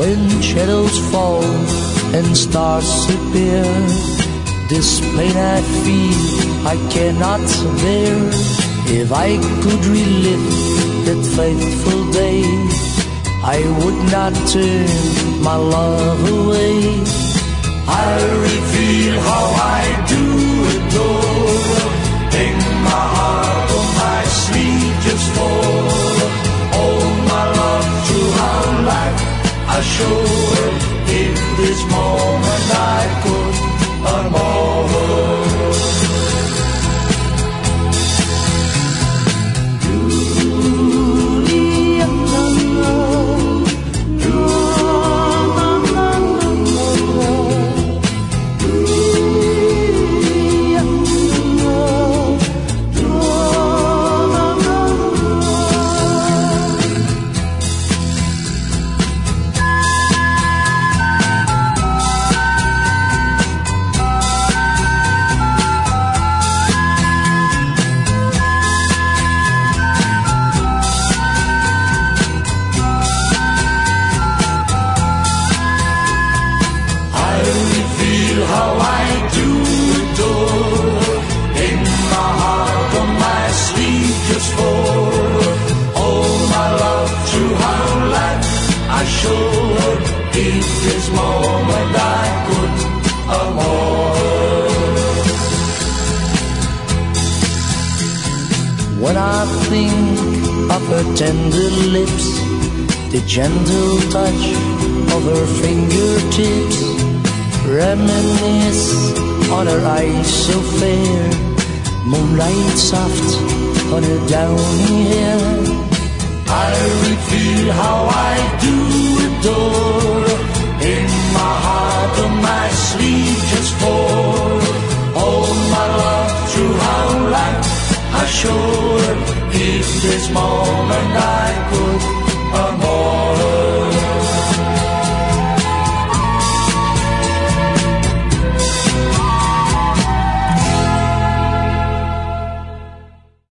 when shadows fall and stars appear. This pain I feel I cannot bear. If I could relive that faithful day, I would not turn my love away. I reveal how I do adore, hang my heart on my sleeve just for all my love throughout life. I show her in this moment I could unmore her. When I think of her tender lips, the gentle touch of her fingertips, reminisce on her eyes so fair, moonlight soft on her downy hair. I reveal how I do adore, in my heart on my sleeve just for all my love throughout life. I show her if this moment I could